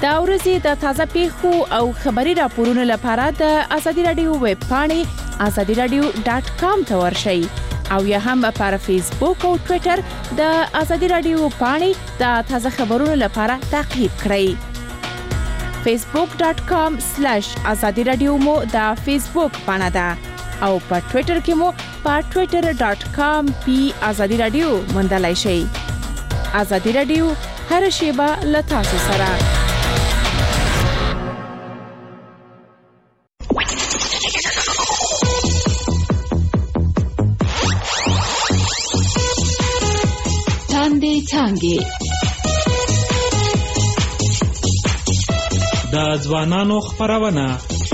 دا ورځې د تازه پیښو او خبري راپورونو لپاره د ازادي رادیو ویب پاڼې azadiradio.com ته ورشئ او یا هم پر فیسبوک او ټوئیټر د ازادي رادیو پاڼې د تازه خبرونو لپاره تعقیب کړئ. facebook.com/azadiradio مو د فیسبوک پاڼه ده او په ټوئیټر کې مو په twitter.com/azadiradio موندلای شئ. ازادي رادیو هر شیبه له تاسو سره. څنګه د ځوانانو خبرونه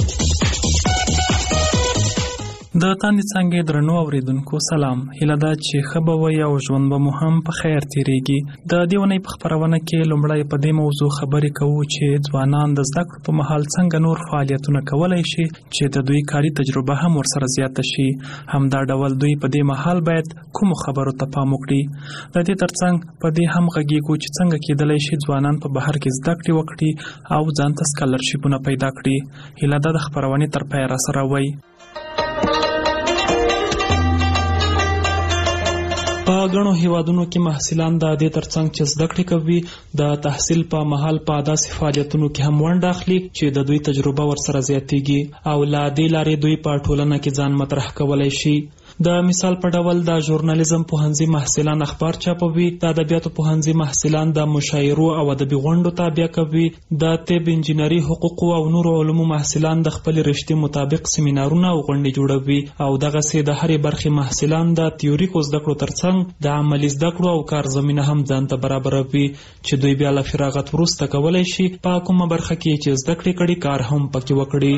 د تاندې څنګه درنو اوریدونکو سلام. هیله ده چې خبروي او ژوند به مو هم په خیر تیریږي. د دیونې په خبرونه کې لومړی په دې موضوع خبرې کوو چې ځوانان د زده کړو په مهال څنګه نور فعالیتونه کولای شي چې د دوی کاري تجربه هم ورسره زیاته شي. همدا ډول دوی په دې مهال باید کوم خبرو ته پام وکړي. د دې ترڅنګ په دې هم غږیږو چې څنګه کېدلی شي ځوانان په بهر کې زده کړې وکړي او ځان ته سکالرشیپونه پیدا کړي. هیله ده د خبرونې تر پایه راسره وئ. په غنو هیوادونو کې محصلان د دې ترڅنګ چې زده کړې کوي د تحصیل په مهال په داسې فعالیتونو کې هم ونډه اخلي چې د دوی تجربه ورسره زیاتېږي او له دې لارې دوی په ټولنه کې ځان مطرح کولی شي. د مثال په ډول د ژورنالیزم پوهنځي محصلان اخبار چاپوي، د ادبیاتو پوهنځي محصلان د مشاعرو او ادبي غونډو تابع کوي، د طب، انجینري، حقوقو او نورو علومو محصلان د خپل رشتې مطابق سیمینارونه او غونډې جوړوي او دغسې د هرې برخې محصلان د تیوریکو زده کړو ترڅنګ د عملي زده کړو او کار زمینه هم ځان ته برابروي چې دوی بیا له فراغت وروسته کولی شي په کومه برخه کې چې زده کړې کړي کار هم پکې وکړي.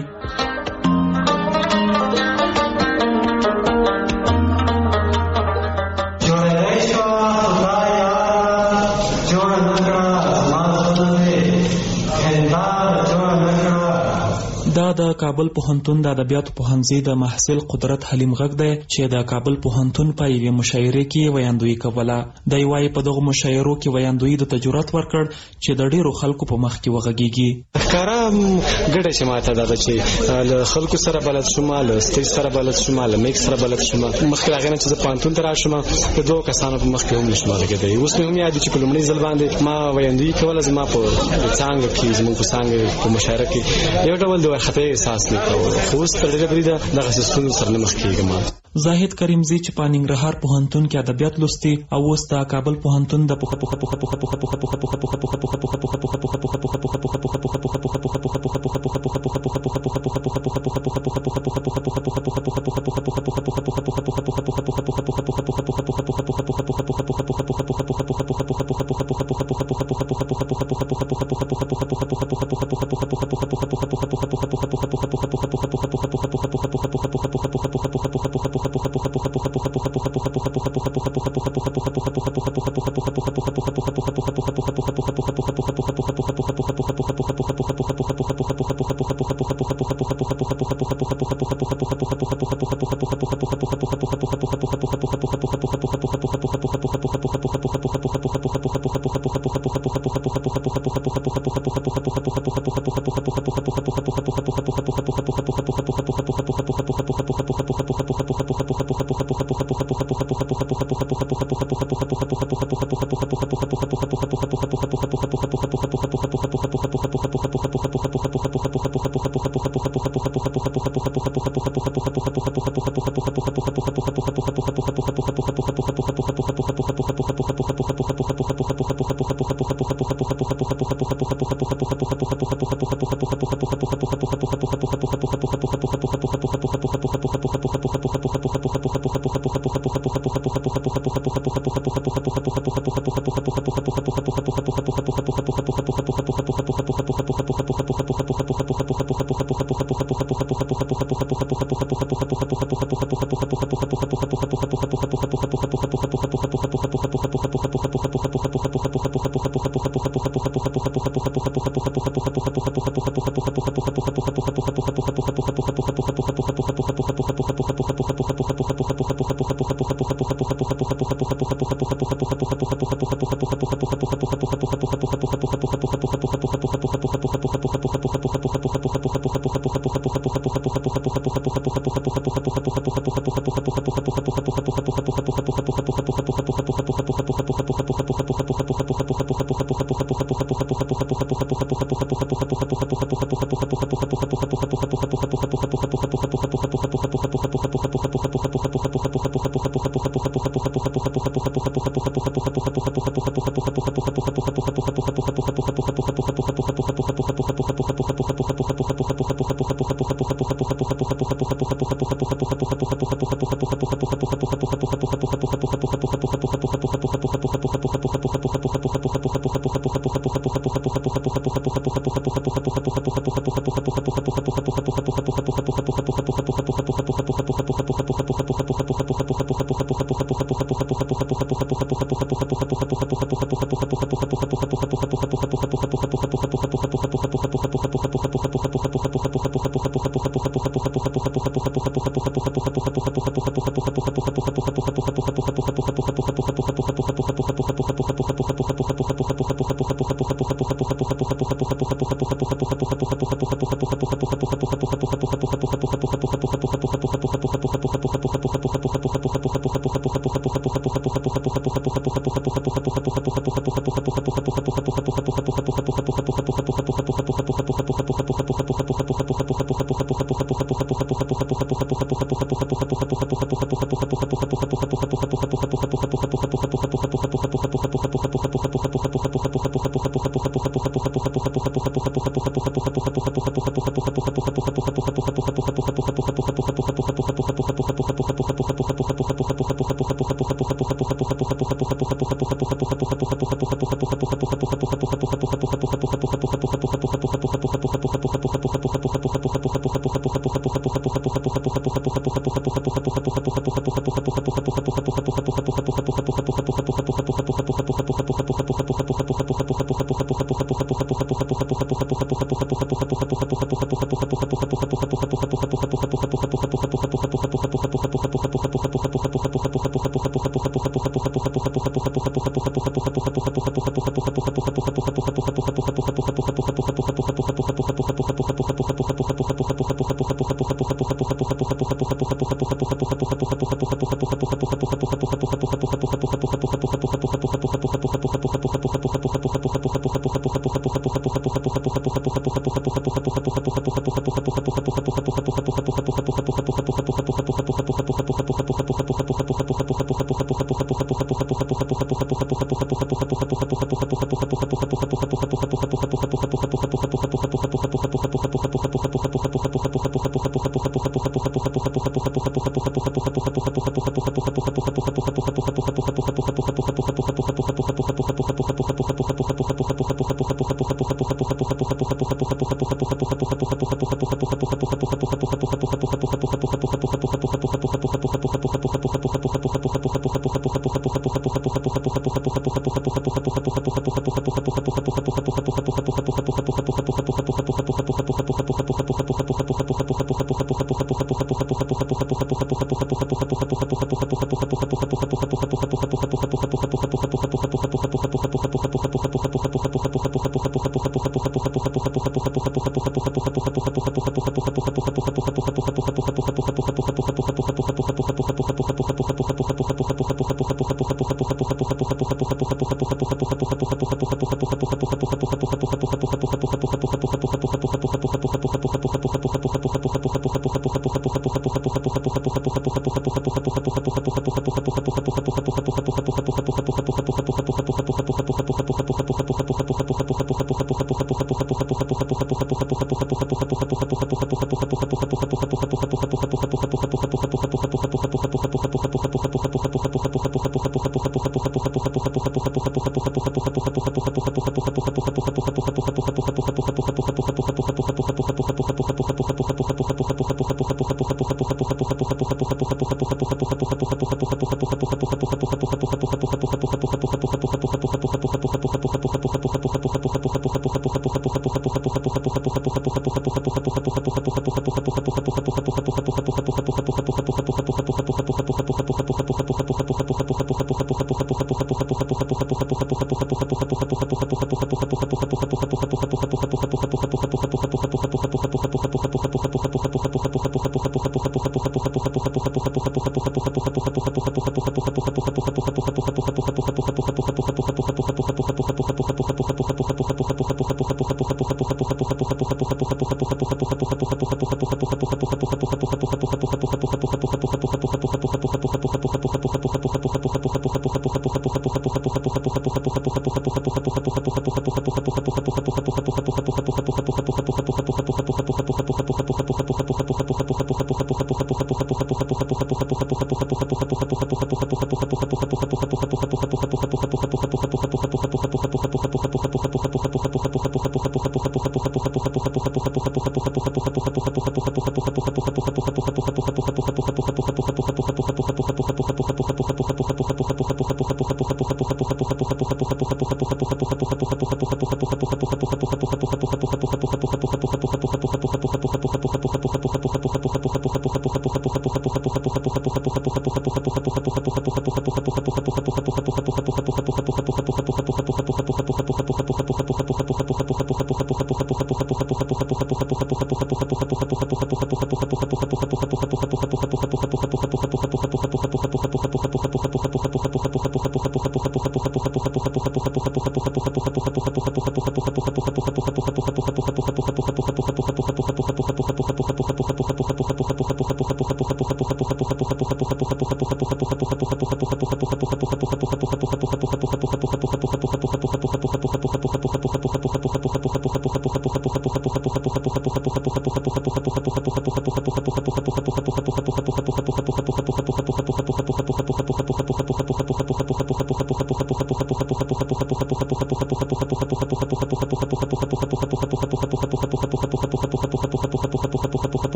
د کابل پوهنتون د ادبیاتو پوهنځي د محصل قدرت حلیم غږ دی چې د کابل پوهنتون په یوې مشاعرې کې ویاندویي کوله. دی وایي په دغو مشاعرو کې ویاندویي د تجربت ورکړ چې د ډیرو خلکو په مخ کې وغږیږي. ښکاره ګټه چې ماته دا ده چې له خلکو سره بلد شوم، له سټیج سره بلد شوم، له میک سره بلد شوم. مخکې هغې نه چې زه پوهنتون ته راشم د دوو کسانو په مخ کې هم نشم غږېدی. اوس مې هم یاد دي چې په لومړي ځل باندې ما ویاندویي کوله. زما په څانګه کې زموږ په څانګه په مشاعره کې یو ډول د وارخطۍ احساس مې کوه، خو اوس تر ډېره بریده دغسې ستونزو سره نه مخ کېږم. زاهد کریمزی چې په ننګرهار پوهنتون کې ادبیات لوستي او اوس د کابل پوهنتون د